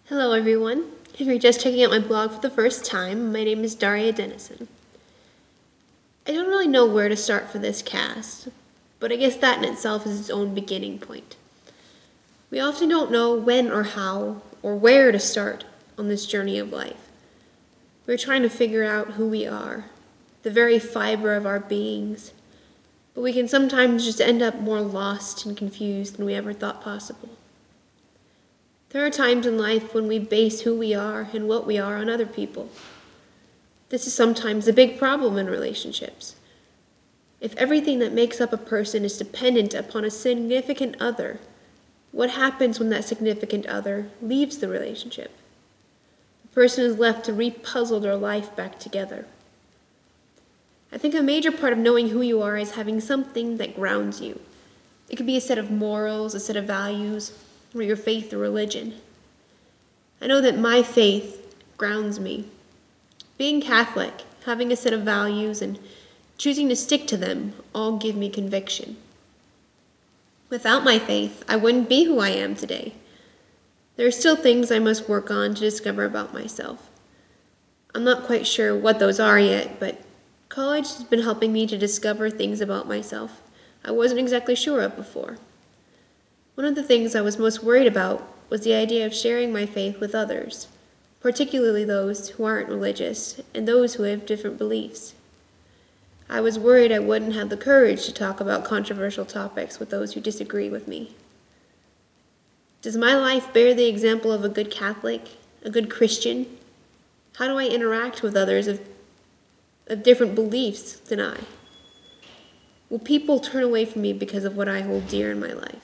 Hello, everyone. If you're just checking out my blog for the first time, my name is Daria Dennison. I don't really know where to start for this cast, but I guess that in itself is its own beginning point. We often don't know when or how or where to start on this journey of life. We're trying to figure out who we are, the very fiber of our beings, but we can sometimes just end up more lost and confused than we ever thought possible. There are times in life when we base who we are and what we are on other people. This is sometimes a big problem in relationships. If everything that makes up a person is dependent upon a significant other, what happens when that significant other leaves the relationship? The person is left to repuzzle their life back together. I think a major part of knowing who you are is having something that grounds you. It could be a set of morals, a set of values, or your faith or religion. I know that my faith grounds me. Being Catholic, having a set of values, and choosing to stick to them all give me conviction. Without my faith, I wouldn't be who I am today. There are still things I must work on to discover about myself. I'm not quite sure what those are yet, but college has been helping me to discover things about myself I wasn't exactly sure of before. One of the things I was most worried about was the idea of sharing my faith with others, particularly those who aren't religious and those who have different beliefs. I was worried I wouldn't have the courage to talk about controversial topics with those who disagree with me. Does my life bear the example of a good Catholic, a good Christian? How do I interact with others of different beliefs than I? Will people turn away from me because of what I hold dear in my life?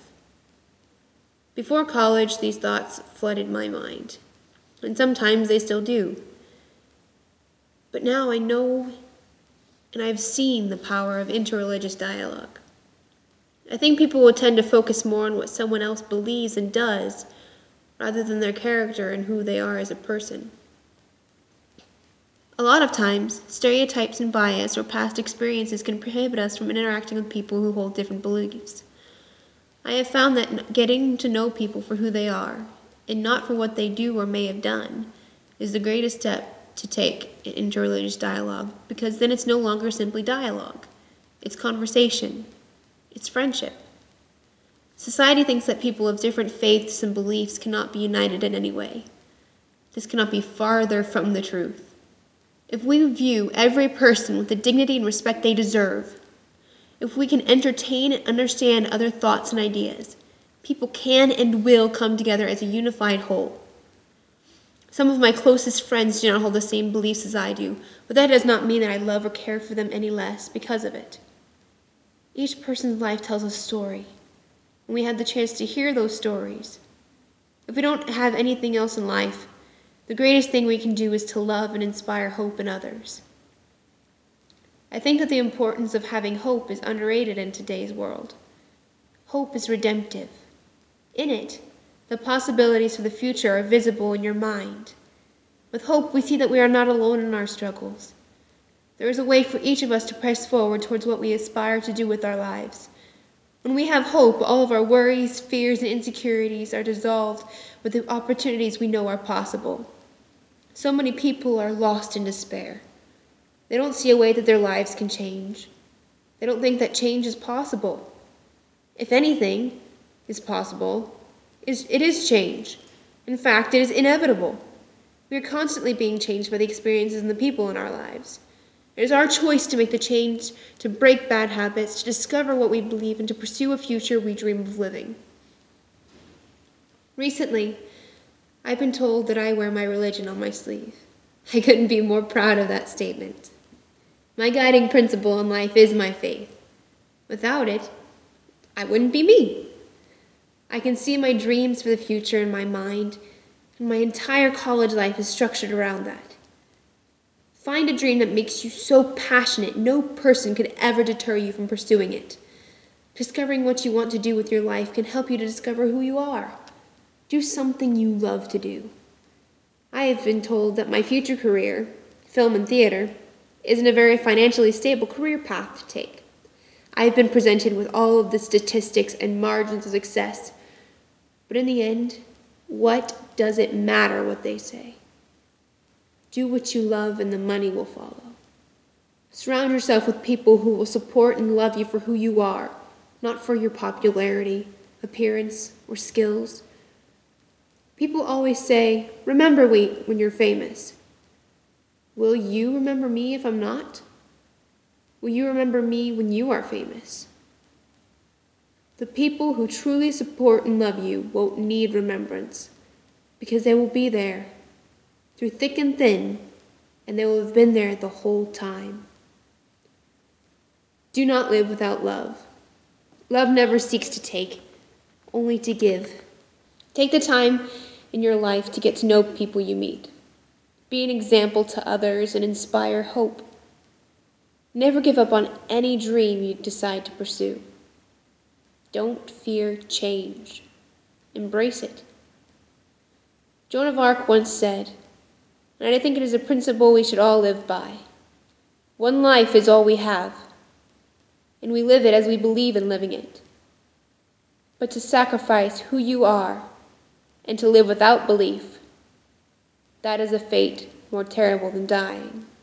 Before college, these thoughts flooded my mind, and sometimes they still do. But now I know and I've seen the power of interreligious dialogue. I think people will tend to focus more on what someone else believes and does, rather than their character and who they are as a person. A lot of times, stereotypes and bias or past experiences can prohibit us from interacting with people who hold different beliefs. I have found that getting to know people for who they are, and not for what they do or may have done, is the greatest step to take in interreligious dialogue, because then it's no longer simply dialogue. It's conversation. It's friendship. Society thinks that people of different faiths and beliefs cannot be united in any way. This cannot be farther from the truth. If we view every person with the dignity and respect they deserve, if we can entertain and understand other thoughts and ideas, people can and will come together as a unified whole. Some of my closest friends do not hold the same beliefs as I do, but that does not mean that I love or care for them any less because of it. Each person's life tells a story, and we have the chance to hear those stories. If we don't have anything else in life, the greatest thing we can do is to love and inspire hope in others. I think that the importance of having hope is underrated in today's world. Hope is redemptive. In it, the possibilities for the future are visible in your mind. With hope, we see that we are not alone in our struggles. There is a way for each of us to press forward towards what we aspire to do with our lives. When we have hope, all of our worries, fears, and insecurities are dissolved with the opportunities we know are possible. So many people are lost in despair. They don't see a way that their lives can change. They don't think that change is possible. If anything is possible, it is change. In fact, it is inevitable. We are constantly being changed by the experiences and the people in our lives. It is our choice to make the change, to break bad habits, to discover what we believe, and to pursue a future we dream of living. Recently, I've been told that I wear my religion on my sleeve. I couldn't be more proud of that statement. My guiding principle in life is my faith. Without it, I wouldn't be me. I can see my dreams for the future in my mind, and my entire college life is structured around that. Find a dream that makes you so passionate no person could ever deter you from pursuing it. Discovering what you want to do with your life can help you to discover who you are. Do something you love to do. I have been told that my future career, film and theater, isn't a very financially stable career path to take. I have been presented with all of the statistics and margins of success, but in the end, what does it matter what they say? Do what you love and the money will follow. Surround yourself with people who will support and love you for who you are, not for your popularity, appearance, or skills. People always say, remember me when you're famous. Will you remember me if I'm not? Will you remember me when you are famous? The people who truly support and love you won't need remembrance, because they will be there, through thick and thin, and they will have been there the whole time. Do not live without love. Love never seeks to take, only to give. Take the time in your life to get to know people you meet. Be an example to others and inspire hope. Never give up on any dream you decide to pursue. Don't fear change. Embrace it. Joan of Arc once said, and I think it is a principle we should all live by, one life is all we have, and we live it as we believe in living it. But to sacrifice who you are and to live without belief, that is a fate more terrible than dying.